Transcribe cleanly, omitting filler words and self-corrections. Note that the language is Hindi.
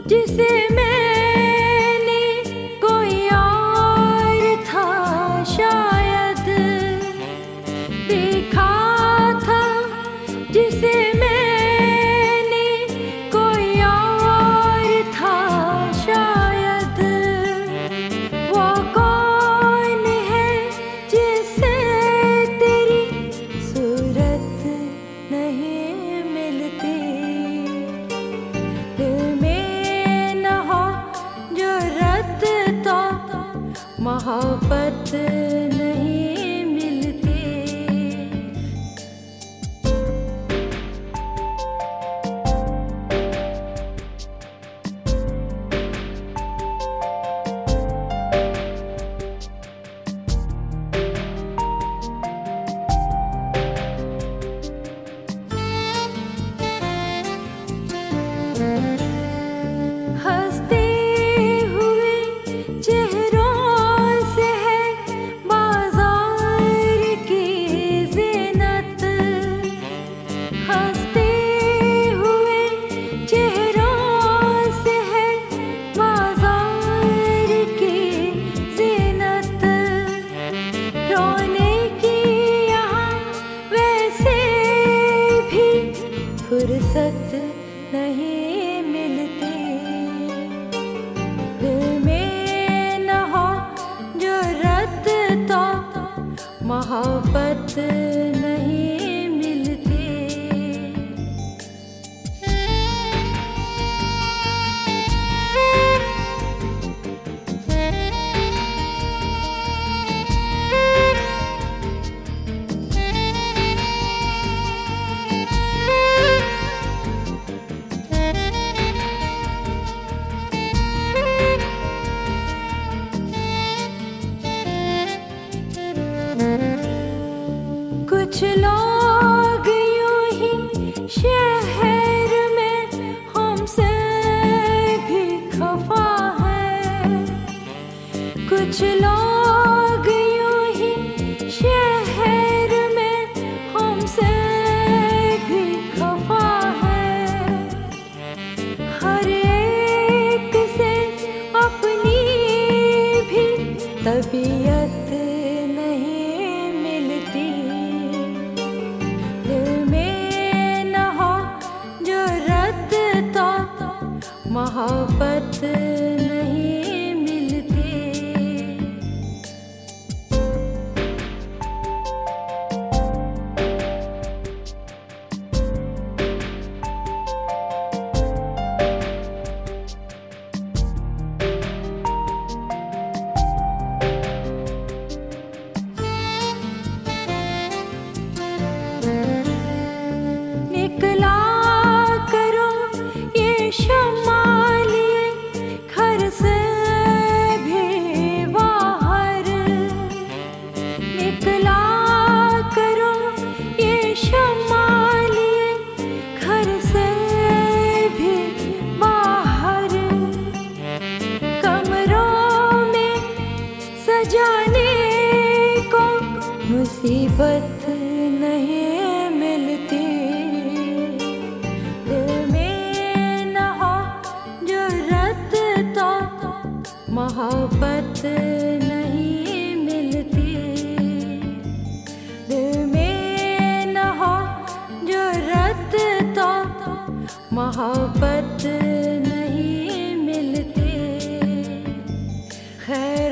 जिसे मैंने कोई और था शायद देखा था, जिसे मैंने कोई और था शायद। वो कौन है जिसे तेरी सूरत नहीं मिलती, दिल में न हो जुर्रत तो मोहब्बत नहीं मिलती। हंसते हुए चेहरों से है बाजार की ज़ीनत, हंसते हुए चेहरों से है बाजार की ज़ीनत। रोने की यहाँ वैसे भी फुर्सत नहीं मिलती, दिल में न हो जुर्रत तो मोहब्बत नहीं मिलती। कुछ लोग यूं ही शहर में हमसे भी खफा है, कुछ लोग यूं ही शहर में हमसे भी खफा है। हर एक से अपनी भी तबीयत नहीं मिलती, दिल में न हो जुर्रत तो मोहब्बत नहीं मिलती। निकला करो ये शम्मा लिए घर से भी बाहर, निकला करो ये शम्मा लिए घर से भी बाहर। कमरों में सजाने को मुसीबत नहीं मिलती, दिल में न हो जुर्रत तो मोहब्बत नहीं मिलती, दिल में न हो जुर्रत तो मोहब्बत नहीं मिलती। खैर